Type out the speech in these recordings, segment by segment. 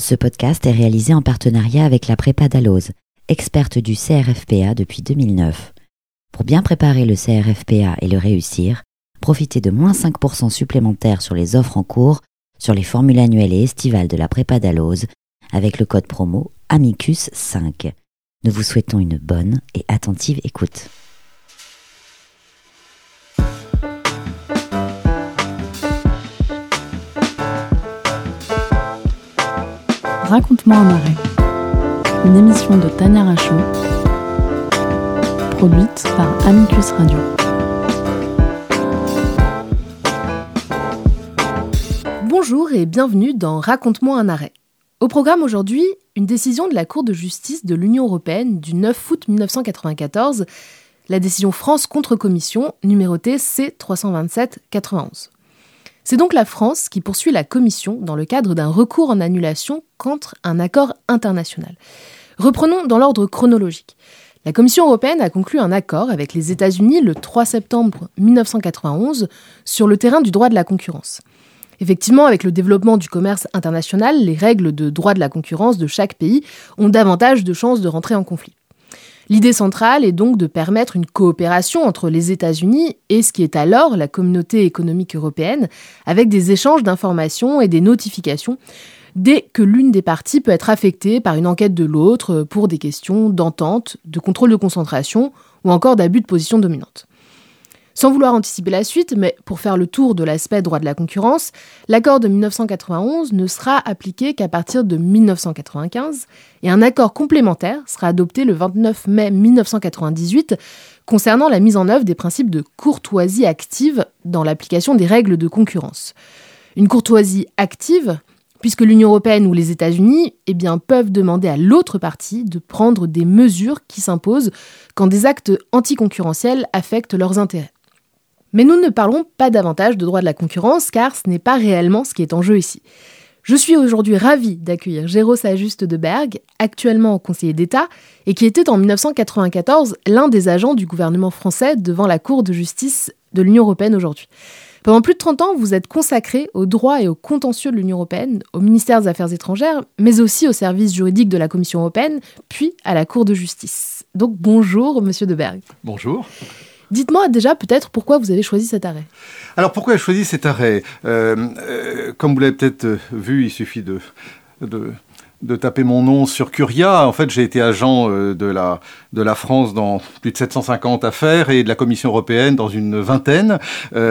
Ce podcast est réalisé en partenariat avec la Prépa Dalloz, experte du CRFPA depuis 2009. Pour bien préparer le CRFPA et le réussir, profitez de moins 5% supplémentaires sur les offres en cours sur les formules annuelles et estivales de la Prépa Dalloz avec le code promo AMICUS5. Nous vous souhaitons une bonne et attentive écoute. Raconte-moi un arrêt, une émission de Tania Rachon, produite par Amicus Radio. Bonjour et bienvenue dans Raconte-moi un arrêt. Au programme aujourd'hui, une décision de la Cour de justice de l'Union européenne du 9 août 1994, la décision France contre Commission, numérotée C327/91. C'est donc la France qui poursuit la Commission dans le cadre d'un recours en annulation contre un accord international. Reprenons dans l'ordre chronologique. La Commission européenne a conclu un accord avec les États-Unis le 3 septembre 1991 sur le terrain du droit de la concurrence. Effectivement, avec le développement du commerce international, les règles de droit de la concurrence de chaque pays ont davantage de chances de rentrer en conflit. L'idée centrale est donc de permettre une coopération entre les États-Unis et ce qui est alors la communauté économique européenne, avec des échanges d'informations et des notifications dès que l'une des parties peut être affectée par une enquête de l'autre pour des questions d'entente, de contrôle de concentration ou encore d'abus de position dominante. Sans vouloir anticiper la suite, mais pour faire le tour de l'aspect droit de la concurrence, l'accord de 1991 ne sera appliqué qu'à partir de 1995 et un accord complémentaire sera adopté le 29 mai 1998 concernant la mise en œuvre des principes de courtoisie active dans l'application des règles de concurrence. Une courtoisie active, puisque l'Union européenne ou les États-Unis peuvent demander à l'autre partie de prendre des mesures qui s'imposent quand des actes anticoncurrentiels affectent leurs intérêts. Mais nous ne parlons pas davantage de droit de la concurrence, car ce n'est pas réellement ce qui est en jeu ici. Je suis aujourd'hui ravie d'accueillir Géraud Saint-Just de Berg, actuellement conseiller d'État, et qui était en 1994 l'un des agents du gouvernement français devant la Cour de justice de l'Union européenne aujourd'hui. Pendant plus de 30 ans, vous êtes consacré au droit et au contentieux de l'Union européenne, au ministère des Affaires étrangères, mais aussi au service juridique de la Commission européenne, puis à la Cour de justice. Donc bonjour, monsieur de Berg. Bonjour. Dites-moi déjà peut-être pourquoi vous avez choisi cet arrêt. Alors pourquoi j'ai choisi cet arrêt comme vous l'avez peut-être vu, il suffit de taper mon nom sur Curia. En fait, j'ai été agent de la France dans plus de 750 affaires et de la Commission européenne dans une vingtaine.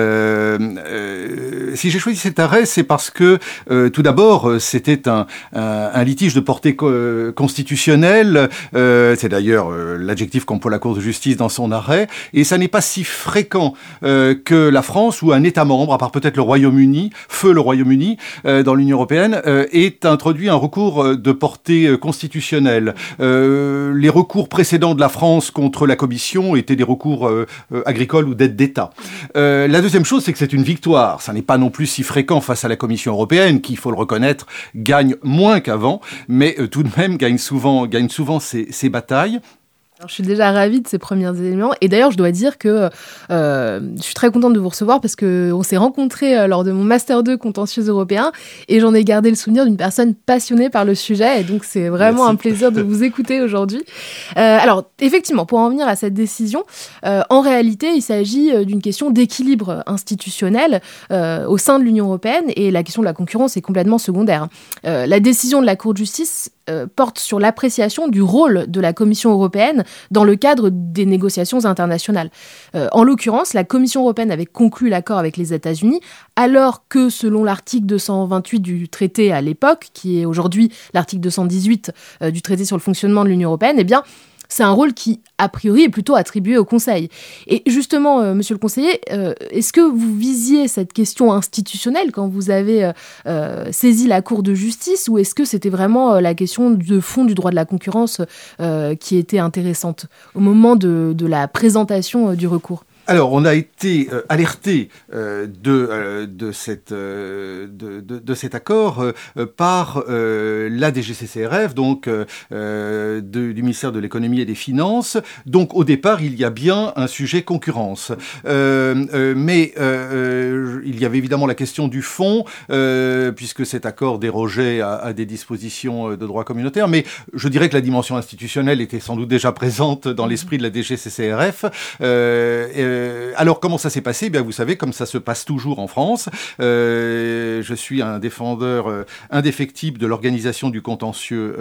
Si j'ai choisi cet arrêt, c'est parce que, tout d'abord, c'était un litige de portée constitutionnelle. C'est d'ailleurs l'adjectif qu'emploie la Cour de justice dans son arrêt. Et ça n'est pas si fréquent que la France ou un État membre, à part peut-être le Royaume-Uni, le Royaume-Uni, dans l'Union européenne, ait introduit un recours de portée constitutionnelle. Les recours précédents de la France contre la Commission étaient des recours agricoles ou d'aides d'État. La deuxième chose, c'est que c'est une victoire. Ça n'est pas non plus si fréquent face à la Commission européenne, qui, il faut le reconnaître, gagne moins qu'avant, mais tout de même gagne souvent ses batailles. Alors, je suis déjà ravie de ces premiers éléments. Et d'ailleurs, je dois dire que je suis très contente de vous recevoir parce qu'on s'est rencontrés lors de mon Master 2 contentieux européen et j'en ai gardé le souvenir d'une personne passionnée par le sujet. Et donc, c'est vraiment un plaisir de vous écouter aujourd'hui. Alors, effectivement, pour en venir à cette décision, en réalité, il s'agit d'une question d'équilibre institutionnel au sein de l'Union européenne et la question de la concurrence est complètement secondaire. La décision de la Cour de justice porte sur l'appréciation du rôle de la Commission européenne dans le cadre des négociations internationales. En l'occurrence, la Commission européenne avait conclu l'accord avec les États-Unis, alors que selon l'article 228 du traité à l'époque, qui est aujourd'hui l'article 218 du traité sur le fonctionnement de l'Union européenne, c'est un rôle qui, a priori, est plutôt attribué au Conseil. Et justement, monsieur le conseiller, est-ce que vous visiez cette question institutionnelle quand vous avez saisi la Cour de justice ou est-ce que c'était vraiment la question de fond du droit de la concurrence qui était intéressante au moment de la présentation du recours ? Alors, on a été alerté de cet accord par la DGCCRF, donc du ministère de l'économie et des finances. Donc, au départ, il y a bien un sujet concurrence. Mais il y avait évidemment la question du fond, puisque cet accord dérogeait à des dispositions de droit communautaire. Mais je dirais que la dimension institutionnelle était sans doute déjà présente dans l'esprit de la DGCCRF. Alors, comment ça s'est passé ? Bien, vous savez, comme ça se passe toujours en France, je suis un défendeur indéfectible de l'organisation du contentieux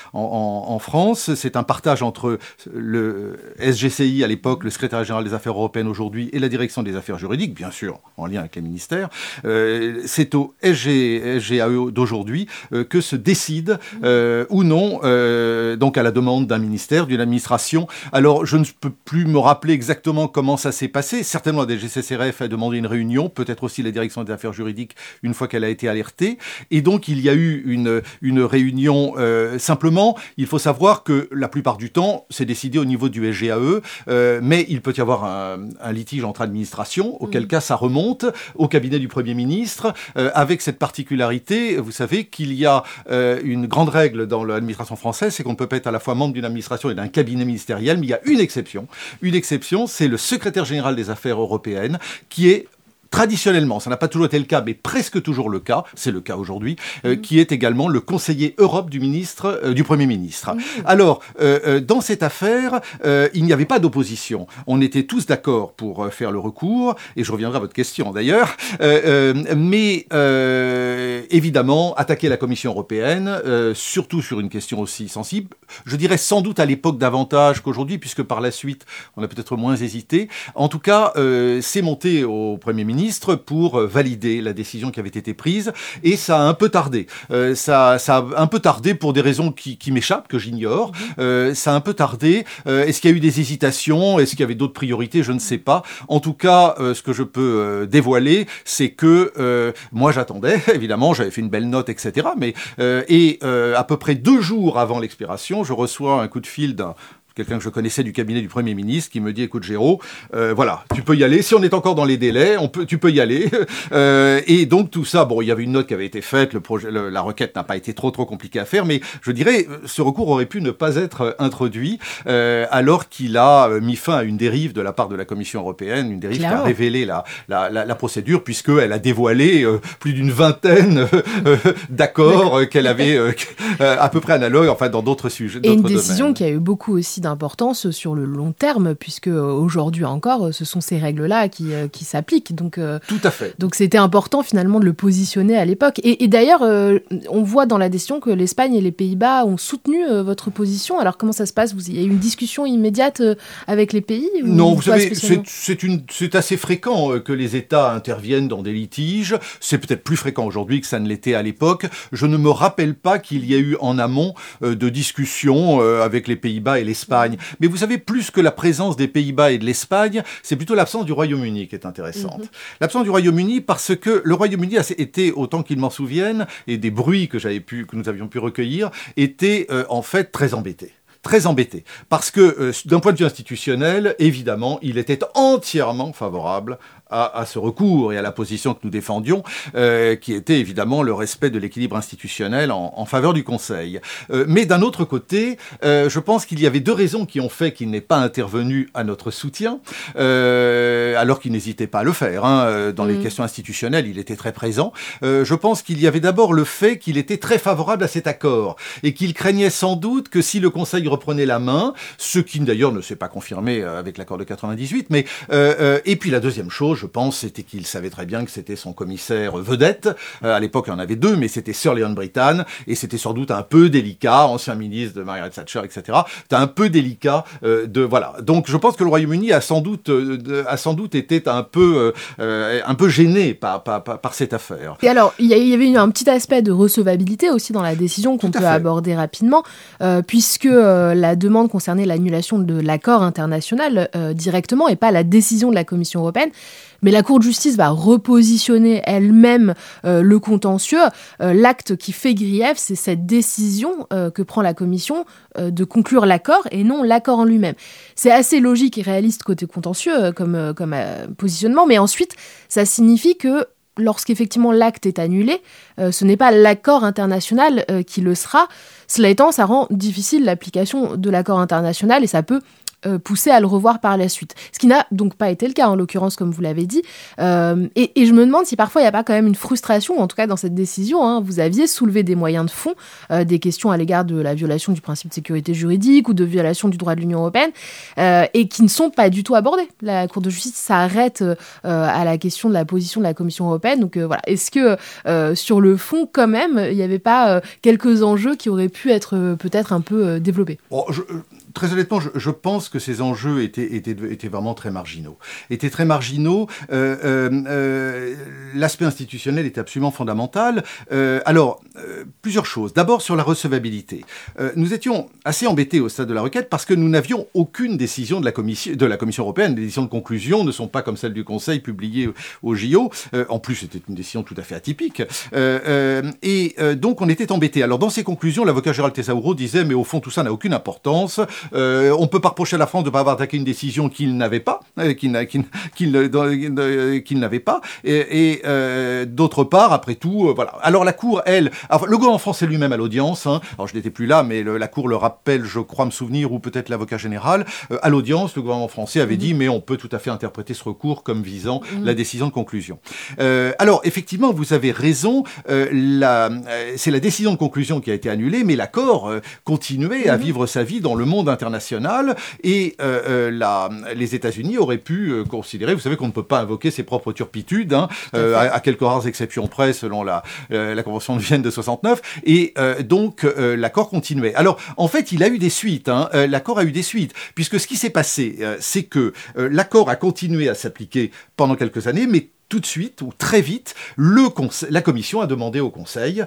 en France. C'est un partage entre le SGCI à l'époque, le secrétaire général des affaires européennes aujourd'hui, et la direction des affaires juridiques, bien sûr, en lien avec les ministères. C'est au SGAE d'aujourd'hui que se décide ou non, donc à la demande d'un ministère, d'une administration. Alors, je ne peux plus me rappeler exactement comment ça s'est passé. Certainement, la DGCCRF a demandé une réunion, peut-être aussi la direction des affaires juridiques, une fois qu'elle a été alertée. Et donc, il y a eu une réunion. Simplement, il faut savoir que la plupart du temps, c'est décidé au niveau du SGAE, mais il peut y avoir un litige entre administrations, auquel cas ça remonte au cabinet du Premier ministre, avec cette particularité, vous savez, qu'il y a une grande règle dans l'administration française, c'est qu'on ne peut pas être à la fois membre d'une administration et d'un cabinet ministériel, mais il y a une exception. Une exception, c'est le secrétaire général des affaires européennes, qui est traditionnellement, ça n'a pas toujours été le cas, mais presque toujours le cas, c'est le cas aujourd'hui, qui est également le conseiller Europe du Premier ministre. Alors, dans cette affaire, il n'y avait pas d'opposition. On était tous d'accord pour faire le recours, et je reviendrai à votre question d'ailleurs, mais évidemment, attaquer la Commission européenne, surtout sur une question aussi sensible, je dirais sans doute à l'époque davantage qu'aujourd'hui, puisque par la suite, on a peut-être moins hésité. En tout cas, c'est monté au Premier ministre pour valider la décision qui avait été prise, et ça a un peu tardé. Ça a un peu tardé pour des raisons qui m'échappent, que j'ignore. Ça a un peu tardé. Est-ce qu'il y a eu des hésitations ? Est-ce qu'il y avait d'autres priorités ? Je ne sais pas. En tout cas, ce que je peux dévoiler, c'est que moi j'attendais, évidemment, j'avais fait une belle note, etc. Mais à peu près 2 jours avant l'expiration, je reçois un coup de fil d'un quelqu'un que je connaissais du cabinet du Premier ministre qui me dit « Écoute Géraud, voilà, tu peux y aller. Si on est encore dans les délais, tu peux y aller. » Et donc tout ça, bon, il y avait une note qui avait été faite, la requête n'a pas été trop compliquée à faire, mais je dirais, ce recours aurait pu ne pas être introduit alors qu'il a mis fin à une dérive de la part de la Commission européenne, une dérive qui a révélé la procédure, puisqu'elle a dévoilé plus d'une vingtaine d'accords qu'elle avait à peu près analogues, enfin dans d'autres sujets, d'autres domaines. Et une décision qui a eu beaucoup aussi d'importance sur le long terme, puisque aujourd'hui encore, ce sont ces règles-là qui s'appliquent. Donc, tout à fait. Donc c'était important finalement de le positionner à l'époque. Et d'ailleurs, on voit dans la décision que l'Espagne et les Pays-Bas ont soutenu votre position. Alors comment ça se passe ? Il y a eu une discussion immédiate avec les pays ? Non, vous savez, c'est assez fréquent que les États interviennent dans des litiges. C'est peut-être plus fréquent aujourd'hui que ça ne l'était à l'époque. Je ne me rappelle pas qu'il y a eu en amont de discussions avec les Pays-Bas et l'Espagne. Mais vous savez, plus que la présence des Pays-Bas et de l'Espagne, c'est plutôt l'absence du Royaume-Uni qui est intéressante. L'absence du Royaume-Uni parce que le Royaume-Uni a été, autant qu'il m'en souvienne, et des bruits que nous avions pu recueillir, était en fait très embêté. Très embêté, parce que d'un point de vue institutionnel, évidemment, il était entièrement favorable à ce recours et à la position que nous défendions, qui était évidemment le respect de l'équilibre institutionnel en faveur du Conseil. Mais d'un autre côté, je pense qu'il y avait 2 raisons qui ont fait qu'il n'est pas intervenu à notre soutien, alors qu'il n'hésitait pas à le faire. Dans les questions institutionnelles, il était très présent. Je pense qu'il y avait d'abord le fait qu'il était très favorable à cet accord, et qu'il craignait sans doute que si le Conseil reprenait la main, ce qui d'ailleurs ne s'est pas confirmé avec l'accord de 98, mais et puis la deuxième chose, je pense, c'était qu'il savait très bien que c'était son commissaire vedette. À l'époque, il y en avait 2, mais c'était Sir Leon Brittan, et c'était sans doute un peu délicat, ancien ministre de Margaret Thatcher, etc. C'était un peu délicat voilà. Donc, je pense que le Royaume-Uni a sans doute été un peu gêné par cette affaire. Et alors, il y avait un petit aspect de recevabilité aussi dans la décision qu'on peut aborder rapidement, puisque la demande concernait l'annulation de l'accord international directement et pas la décision de la Commission européenne. Mais la Cour de justice va repositionner elle-même le contentieux. L'acte qui fait grief, c'est cette décision que prend la Commission de conclure l'accord et non l'accord en lui-même. C'est assez logique et réaliste côté contentieux comme positionnement, mais ensuite, ça signifie que lorsqu'effectivement l'acte est annulé, ce n'est pas l'accord international qui le sera. Cela étant, ça rend difficile l'application de l'accord international et ça peut pousser à le revoir par la suite. Ce qui n'a donc pas été le cas, en l'occurrence, comme vous l'avez dit. Et je me demande si parfois il n'y a pas quand même une frustration, en tout cas dans cette décision. Hein. Vous aviez soulevé des moyens de fond, des questions à l'égard de la violation du principe de sécurité juridique ou de violation du droit de l'Union européenne, et qui ne sont pas du tout abordées. La Cour de justice s'arrête à la question de la position de la Commission européenne. Donc voilà, est-ce que sur le fond, quand même, il n'y avait pas quelques enjeux qui auraient pu être peut-être un peu développés? Très honnêtement, je pense que ces enjeux étaient vraiment très marginaux. L'aspect institutionnel était absolument fondamental. Plusieurs choses. D'abord, sur la recevabilité. Nous étions assez embêtés au stade de la requête parce que nous n'avions aucune décision de la Commission européenne. Les décisions de conclusion ne sont pas comme celles du Conseil publiées au JO. En plus, c'était une décision tout à fait atypique. Donc, on était embêtés. Alors, dans ces conclusions, l'avocat Gérald Tesauro disait « Mais au fond, tout ça n'a aucune importance. On ne peut pas reprocher à la France de ne pas avoir attaqué une décision qu'il n'avait pas, d'autre part, après tout, voilà. Alors la Cour, le gouvernement français lui-même à l'audience, alors je n'étais plus là, mais la Cour le rappelle, je crois me souvenir, ou peut-être l'avocat général, à l'audience, le gouvernement français avait dit, mais on peut tout à fait interpréter ce recours comme visant la décision de conclusion. Alors effectivement, vous avez raison, c'est la décision de conclusion qui a été annulée, mais l'accord continuait à vivre sa vie dans le monde international et les États-Unis auraient pu considérer, vous savez qu'on ne peut pas invoquer ses propres turpitudes, à quelques rares exceptions près selon la Convention de Vienne de 69, et donc l'accord continuait. Alors en fait il a eu des suites, l'accord a eu des suites, puisque ce qui s'est passé, c'est que l'accord a continué à s'appliquer pendant quelques années, mais tout de suite, ou très vite, la Commission a demandé au Conseil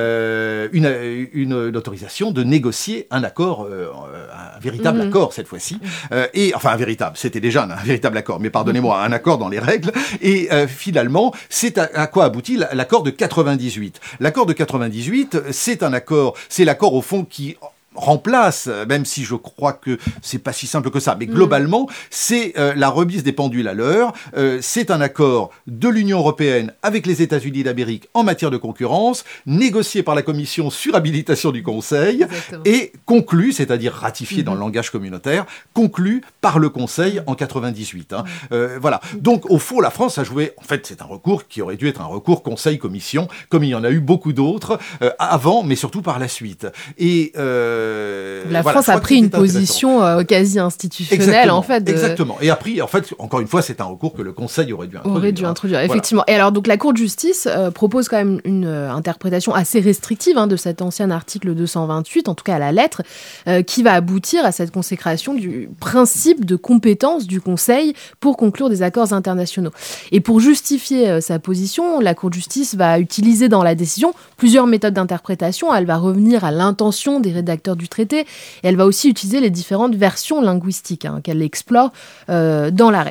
une autorisation de négocier un accord, un véritable accord cette fois-ci. C'était déjà un véritable accord, mais pardonnez-moi, un accord dans les règles. Et finalement, c'est à quoi aboutit l'accord de 98. L'accord de 98, c'est l'accord au fond qui remplace, même si je crois que c'est pas si simple que ça, mais globalement, c'est la remise des pendules à l'heure. C'est un accord de l'Union européenne avec les États-Unis d'Amérique en matière de concurrence, négocié par la Commission sur habilitation du Conseil. Exactement. Et conclu, c'est-à-dire ratifié dans le langage communautaire, conclu par le Conseil en 98. Voilà. Donc, au fond, la France a joué. En fait, c'est un recours qui aurait dû être un recours Conseil-Commission, comme il y en a eu beaucoup d'autres avant, mais surtout par la suite. Et la France a pris une position quasi institutionnelle, en fait. Exactement. Et a pris, en fait, encore une fois, c'est un recours que le Conseil aurait dû introduire. Effectivement. Voilà. Et alors, donc, la Cour de justice propose quand même une interprétation assez restrictive de cet ancien article 228, en tout cas à la lettre, qui va aboutir à cette consécration du principe de compétence du Conseil pour conclure des accords internationaux. Et pour justifier sa position, la Cour de justice va utiliser dans la décision plusieurs méthodes d'interprétation. Elle va revenir à l'intention des rédacteurs du traité, et elle va aussi utiliser les différentes versions linguistiques qu'elle explore dans l'arrêt.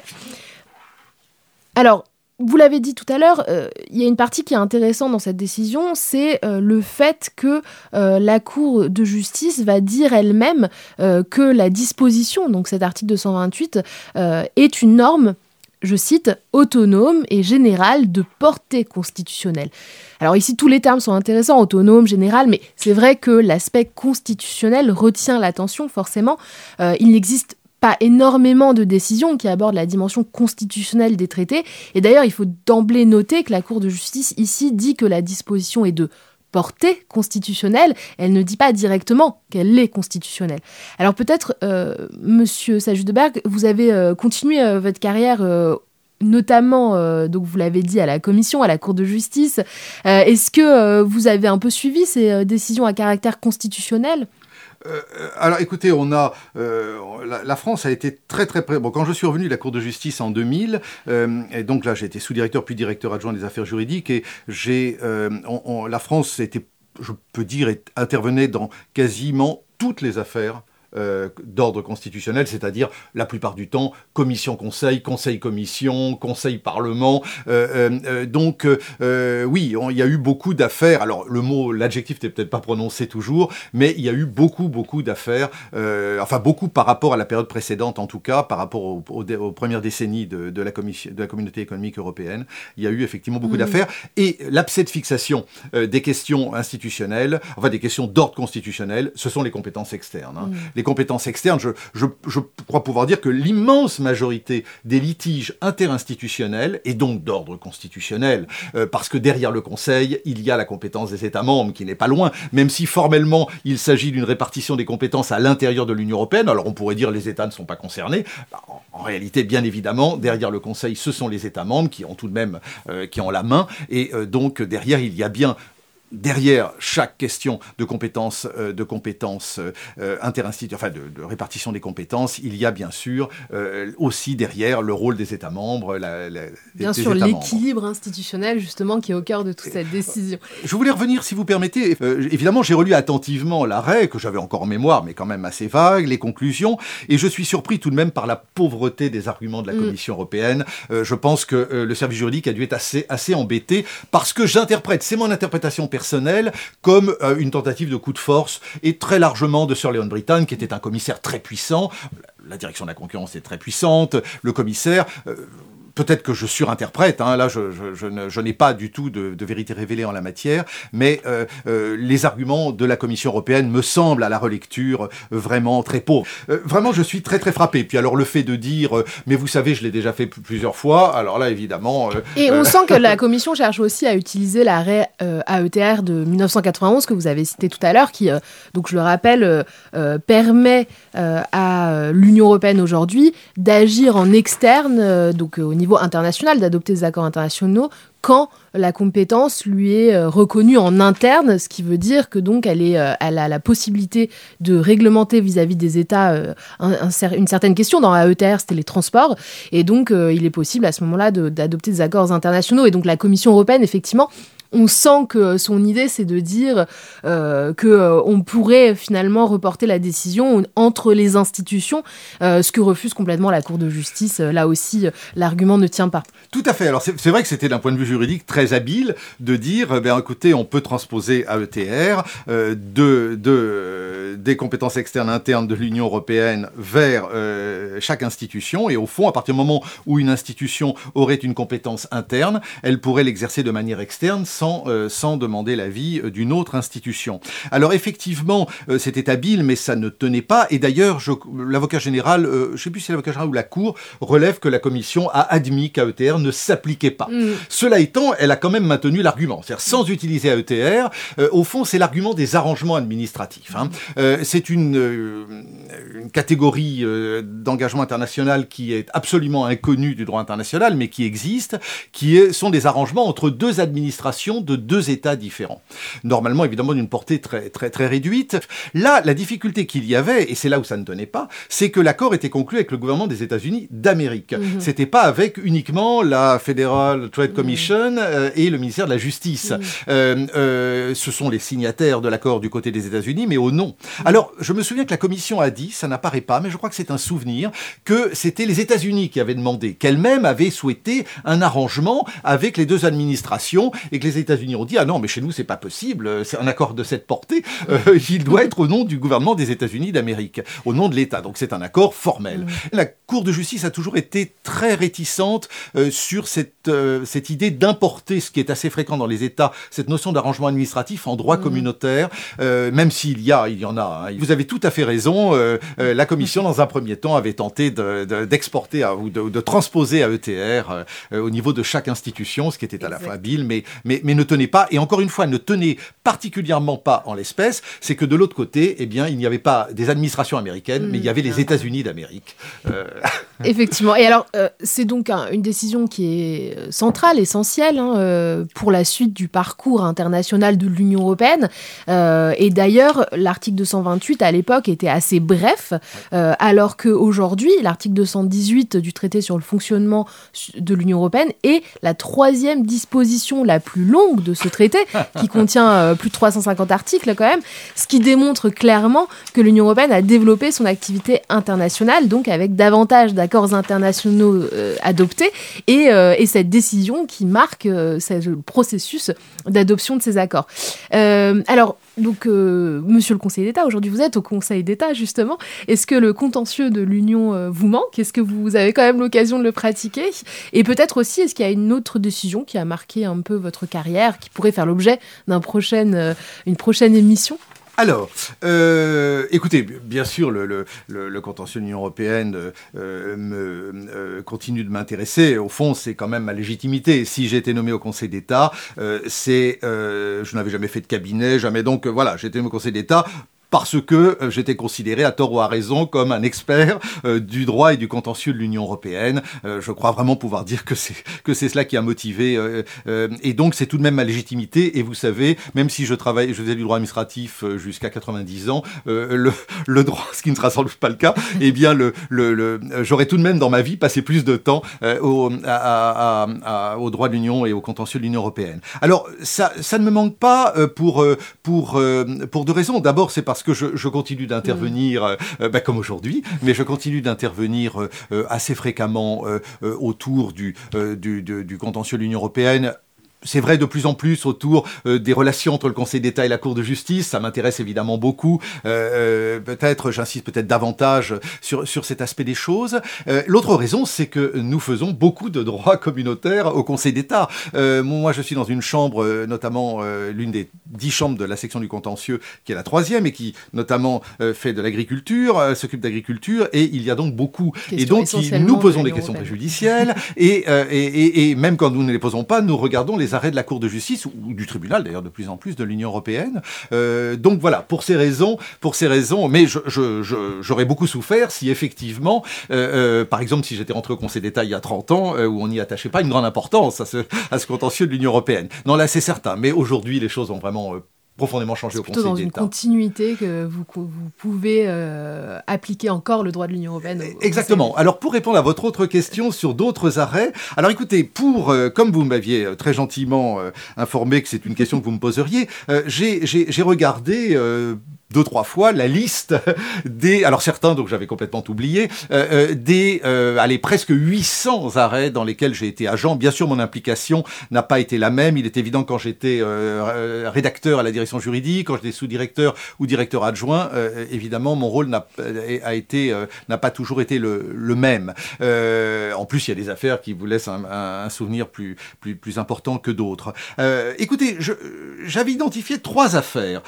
Alors, vous l'avez dit tout à l'heure, il y a une partie qui est intéressante dans cette décision, c'est le fait que la Cour de justice va dire elle-même que la disposition, donc cet article 228, est une norme, je cite, autonome et générale de portée constitutionnelle. Alors ici, tous les termes sont intéressants, autonome, général, mais c'est vrai que l'aspect constitutionnel retient l'attention, forcément. Il n'existe pas énormément de décisions qui abordent la dimension constitutionnelle des traités. Et d'ailleurs, il faut d'emblée noter que la Cour de justice, ici, dit que la disposition est de portée constitutionnelle. Elle ne dit pas directement qu'elle est constitutionnelle. Alors peut-être, Monsieur Sajudeberg, vous avez continué votre carrière notamment, donc vous l'avez dit, à la Commission, à la Cour de justice. Est-ce que vous avez un peu suivi ces décisions à caractère constitutionnel ? Alors écoutez, la France a été très très près. Bon, quand je suis revenu de la Cour de justice en 2000, et donc là j'ai été sous-directeur puis directeur adjoint des affaires juridiques, et la France était, je peux dire, intervenait dans quasiment toutes les affaires d'ordre constitutionnel, c'est-à-dire la plupart du temps commission-conseil, conseil-commission, conseil-parlement. Donc oui, il y a eu beaucoup d'affaires. Alors l'adjectif n'est peut-être pas prononcé toujours, mais il y a eu beaucoup d'affaires. Enfin beaucoup par rapport à la période précédente, en tout cas, par rapport aux premières décennies de la communauté économique européenne. Il y a eu effectivement beaucoup d'affaires. Et l'abcès de fixation des questions institutionnelles, enfin des questions d'ordre constitutionnel, ce sont les compétences externes. Hein. Les compétences externes, je crois pouvoir dire que l'immense majorité des litiges interinstitutionnels, et donc d'ordre constitutionnel, parce que derrière le Conseil, il y a la compétence des États membres qui n'est pas loin, même si formellement il s'agit d'une répartition des compétences à l'intérieur de l'Union européenne. Alors on pourrait dire les États ne sont pas concernés. En réalité, bien évidemment, derrière le Conseil, ce sont les États membres qui ont tout de même qui ont la main, et donc derrière il y a bien derrière chaque question de compétences interinstitutionnelles, enfin de répartition des compétences, il y a bien sûr aussi derrière le rôle des États membres. Bien sûr, l'équilibre institutionnel justement qui est au cœur de toute cette décision. Je voulais revenir, si vous permettez. Évidemment, j'ai relu attentivement l'arrêt, que j'avais encore en mémoire, mais quand même assez vague, les conclusions, et je suis surpris tout de même par la pauvreté des arguments de la Commission européenne. Je pense que le service juridique a dû être assez embêté, parce que c'est mon interprétation personnel comme une tentative de coup de force, et très largement de Sir Léon Brittan, qui était un commissaire très puissant. La direction de la concurrence est très puissante, le commissaire... Peut-être que je surinterprète, hein, là je n'ai pas du tout de vérité révélée en la matière, mais les arguments de la Commission européenne me semblent à la relecture vraiment très pauvres. Vraiment je suis très frappé. Puis alors le fait de dire, mais vous savez je l'ai déjà fait plusieurs fois, alors là évidemment... Et on sent que la Commission cherche aussi à utiliser l'arrêt AETR de 1991 que vous avez cité tout à l'heure, qui, donc je le rappelle, permet à l'Union européenne aujourd'hui d'agir en externe, donc au niveau international, d'adopter des accords internationaux quand la compétence lui est reconnue en interne, ce qui veut dire que donc elle a la possibilité de réglementer vis-à-vis des États une certaine question. Dans AETR, c'était les transports, et donc il est possible à ce moment-là d'adopter des accords internationaux. Et donc la Commission européenne, effectivement, on sent que son idée, c'est de dire qu'on pourrait finalement reporter la décision entre les institutions, ce que refuse complètement la Cour de justice. Là aussi, l'argument ne tient pas. Tout à fait. Alors, c'est vrai que c'était d'un point de vue juridique très habile de dire, écoutez, on peut transposer AETR des compétences externes internes de l'Union européenne vers chaque institution. Et au fond, à partir du moment où une institution aurait une compétence interne, elle pourrait l'exercer de manière externe sans demander l'avis d'une autre institution. Alors effectivement, c'était habile, mais ça ne tenait pas. Et d'ailleurs, l'avocat général, je ne sais plus si c'est l'avocat général ou la Cour, relève que la Commission a admis qu'AETR ne s'appliquait pas. Cela étant, elle a quand même maintenu l'argument. C'est-à-dire, sans utiliser AETR, au fond, c'est l'argument des arrangements administratifs. Hein. C'est une catégorie d'engagement international qui est absolument inconnue du droit international, mais qui existe, sont des arrangements entre deux administrations de deux États différents. Normalement, évidemment, d'une portée très réduite. Là, la difficulté qu'il y avait, et c'est là où ça ne tenait pas, c'est que l'accord était conclu avec le gouvernement des États-Unis d'Amérique. C'était pas avec uniquement la Federal Trade Commission et le ministère de la Justice. Ce sont les signataires de l'accord du côté des États-Unis, mais au nom. Alors, je me souviens que la Commission a dit, ça n'apparaît pas, mais je crois que c'est un souvenir, que c'était les États-Unis qui avaient demandé, qu'elles-mêmes avaient souhaité un arrangement avec les deux administrations, et que les États-Unis ont dit « Ah non, mais chez nous, c'est pas possible, c'est un accord de cette portée, il doit être au nom du gouvernement des États-Unis d'Amérique, au nom de l'État. » Donc c'est un accord formel. La Cour de justice a toujours été très réticente sur cette idée d'importer, ce qui est assez fréquent dans les États, cette notion d'arrangement administratif en droit communautaire, même s'il y en a. Hein. Vous avez tout à fait raison, la Commission, dans un premier temps, avait tenté d'exporter ou de transposer AETR au niveau de chaque institution, ce qui était à la fois habile, mais ne tenait pas, et encore une fois, ne tenait particulièrement pas en l'espèce, c'est que de l'autre côté, il n'y avait pas des administrations américaines, mais il y avait les États-Unis d'Amérique. Effectivement. Et alors, c'est donc une décision qui est centrale, essentielle pour la suite du parcours international de l'Union européenne. Et d'ailleurs, l'article 228 à l'époque était assez bref, alors qu'aujourd'hui, l'article 218 du traité sur le fonctionnement de l'Union européenne est la 3e disposition la plus longue de ce traité, qui contient plus de 350 articles quand même, ce qui démontre clairement que l'Union européenne a développé son activité internationale, donc avec davantage d'accords internationaux adoptés, et cette décision qui marque le processus d'adoption de ces accords. Alors, donc, monsieur le Conseil d'État, aujourd'hui vous êtes au Conseil d'État justement, est-ce que le contentieux de l'Union vous manque ? Est-ce que vous avez quand même l'occasion de le pratiquer ? Et peut-être aussi, est-ce qu'il y a une autre décision qui a marqué un peu votre carrière, qui pourrait faire l'objet d'une prochaine émission ? Alors, écoutez, bien sûr, le contentieux de l'Union européenne continue de m'intéresser. Au fond, c'est quand même ma légitimité. Si j'ai été nommé au Conseil d'État, je n'avais jamais fait de cabinet, jamais. Donc voilà, j'ai été nommé au Conseil d'État parce que j'étais considéré, à tort ou à raison, comme un expert du droit et du contentieux de l'Union européenne. Je crois vraiment pouvoir dire que c'est cela qui a motivé. Et donc, c'est tout de même ma légitimité. Et vous savez, même si je faisais du droit administratif jusqu'à 90 ans, le droit, ce qui ne sera sans doute pas le cas, eh bien, j'aurais tout de même dans ma vie passé plus de temps au droit de l'Union et au contentieux de l'Union européenne. Alors, ça ne me manque pas pour deux raisons. D'abord, c'est parce que je continue d'intervenir, comme aujourd'hui, mais je continue d'intervenir assez fréquemment autour du contentieux de l'Union européenne. C'est vrai de plus en plus autour des relations entre le Conseil d'État et la Cour de justice. Ça m'intéresse évidemment beaucoup. J'insiste peut-être davantage sur cet aspect des choses. L'autre raison, c'est que nous faisons beaucoup de droit communautaire au Conseil d'État. Moi, je suis dans une chambre, notamment l'une des 10 chambres de la section du contentieux, qui est la 3e et qui, notamment, fait de l'agriculture, s'occupe d'agriculture. Et il y a donc beaucoup. Et donc, nous posons des questions préjudicielles. Et même quand nous ne les posons pas, nous regardons les arrêts de la Cour de justice, ou du tribunal d'ailleurs de plus en plus de l'Union européenne. Donc voilà, pour ces raisons, mais j'aurais beaucoup souffert si effectivement, par exemple, si j'étais rentré au Conseil d'État il y a 30 ans, où on n'y attachait pas une grande importance à ce contentieux de l'Union européenne. Non, là c'est certain, mais aujourd'hui les choses ont vraiment profondément changé au Conseil d'État. C'est plutôt dans une continuité que vous pouvez appliquer encore le droit de l'Union européenne. Exactement. Alors, pour répondre à votre autre question sur d'autres arrêts, alors écoutez, comme vous m'aviez très gentiment informé que c'est une question que vous me poseriez, j'ai regardé 2-3 fois la liste alors certains, donc j'avais complètement oublié, presque 800 arrêts dans lesquels j'ai été agent. Bien sûr, mon implication n'a pas été la même. Il est évident quand j'étais rédacteur à la direction juridique, quand j'étais sous-directeur ou directeur adjoint, évidemment, mon rôle n'a pas toujours été le même. En plus, il y a des affaires qui vous laissent un souvenir plus important que d'autres. Écoutez, j'avais identifié 3 affaires.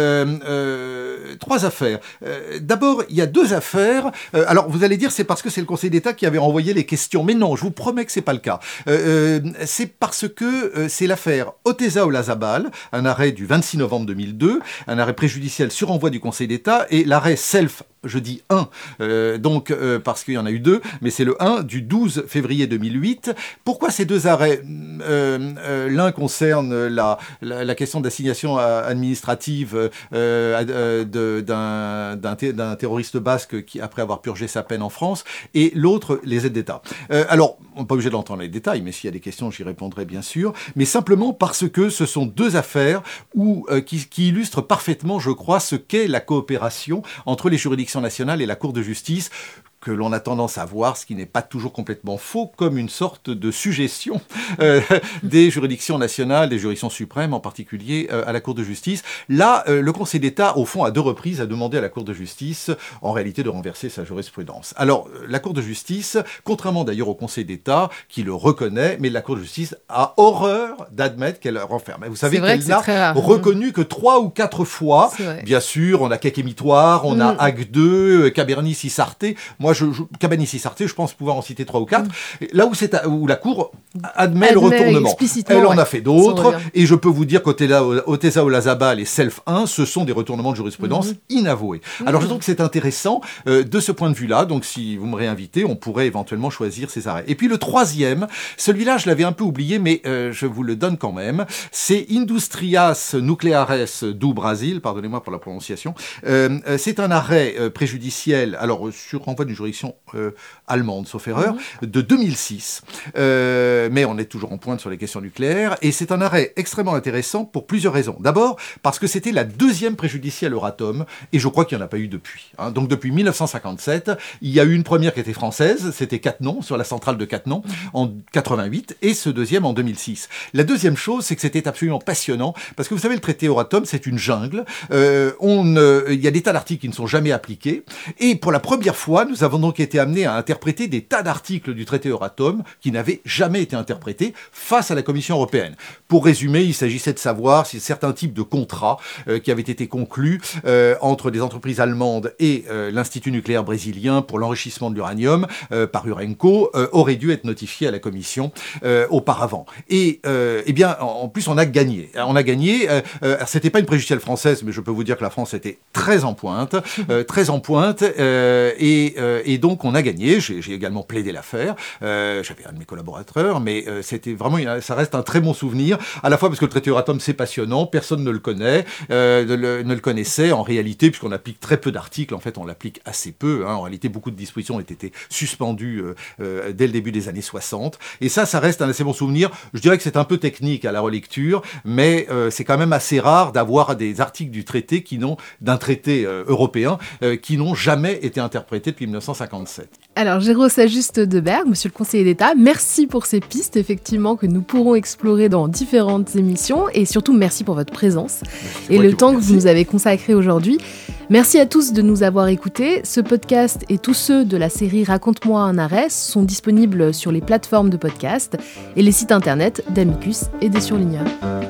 D'abord, il y a 2 affaires. Alors, vous allez dire, c'est parce que c'est le Conseil d'État qui avait renvoyé les questions. Mais non, je vous promets que c'est pas le cas. C'est parce que c'est l'affaire Oteza-Olazabal, un arrêt du 26 novembre 2002, un arrêt préjudiciel sur envoi du Conseil d'État, et l'arrêt Self, je dis 1, parce qu'il y en a eu 2, mais c'est le 1 du 12 février 2008. Pourquoi ces 2 arrêts ? L'un concerne la question d'assignation administrative d'un terroriste basque qui, après avoir purgé sa peine en France, et l'autre, les aides d'État. Alors, on n'est pas obligé d'entendre les détails, mais s'il y a des questions, j'y répondrai bien sûr, mais simplement parce que ce sont 2 affaires qui illustrent parfaitement, je crois, ce qu'est la coopération entre les juridictions nationales et la Cour de justice, que l'on a tendance à voir, ce qui n'est pas toujours complètement faux, comme une sorte de suggestion des juridictions nationales, des juridictions suprêmes en particulier, à la Cour de justice. Là, le Conseil d'État, au fond, à 2 reprises, a demandé à la Cour de justice, en réalité, de renverser sa jurisprudence. Alors, la Cour de justice, contrairement d'ailleurs au Conseil d'État, qui le reconnaît, mais la Cour de justice a horreur d'admettre qu'elle renferme. Vous savez qu'elle n'a reconnu que 3 ou 4 fois. Bien sûr, on a Kekémitoire, on a Hague 2, Cabernis-Issarté. Moi, Cabanissis-Sarthe, je pense pouvoir en citer 3 ou 4. Là où la Cour admet le retournement. Elle en a fait d'autres, et je peux vous dire qu'Oteza Olazabal et Self 1, ce sont des retournements de jurisprudence inavoués. Alors je trouve que c'est intéressant de ce point de vue-là, donc si vous me réinvitez, on pourrait éventuellement choisir ces arrêts. Et puis le troisième, celui-là je l'avais un peu oublié, mais je vous le donne quand même, c'est Industrias Nucleares do Brasil, pardonnez-moi pour la prononciation, c'est un arrêt préjudiciel, alors sur renvoi d'une juridiction allemande, sauf erreur, de 2006, mais on est toujours en pointe sur les questions nucléaires, et c'est un arrêt extrêmement intéressant pour plusieurs raisons. D'abord, parce que c'était la deuxième préjudicielle Euratom, et je crois qu'il n'y en a pas eu depuis. Donc depuis 1957, il y a eu une première qui était française, c'était Cattenom, sur la centrale de Cattenom, en 88, et ce deuxième en 2006. La deuxième chose, c'est que c'était absolument passionnant, parce que vous savez, le traité Euratom, c'est une jungle. Il y a des tas d'articles qui ne sont jamais appliqués, et pour la première fois, nous avons donc été amenés à interpréter des tas d'articles du traité Euratom qui n'avaient jamais été interprétés face à la Commission européenne. Pour résumer, il s'agissait de savoir si certains types de contrats qui avaient été conclus entre des entreprises allemandes et l'Institut nucléaire brésilien pour l'enrichissement de l'uranium par Urenco auraient dû être notifiés à la Commission auparavant. Et bien, en plus, on a gagné. C'était pas une préjudicielle française, mais je peux vous dire que la France était très en pointe, et donc on a gagné. J'ai également plaidé l'affaire. J'avais un de mes collaborateurs, mais c'était vraiment, ça reste un très bon souvenir, à la fois parce que le traité Euratom c'est passionnant, personne ne le connaît, ne le connaissait en réalité, puisqu'on applique très peu d'articles, en fait on l'applique assez peu, en réalité beaucoup de dispositions ont été suspendues dès le début des années 60, et ça reste un assez bon souvenir. Je dirais que c'est un peu technique à la relecture, mais c'est quand même assez rare d'avoir des articles d'un traité européen qui n'ont jamais été interprétés depuis 1957. Alors, Géraud Saint-Just-Deberg, monsieur le conseiller d'État, merci pour ces pistes, effectivement, que nous pourrons explorer dans différentes émissions, et surtout, merci pour votre présence et le temps que vous nous avez consacré aujourd'hui. Merci à tous de nous avoir écoutés. Ce podcast et tous ceux de la série Raconte-moi un arrêt sont disponibles sur les plateformes de podcast et les sites internet d'Amicus et des Surligneurs.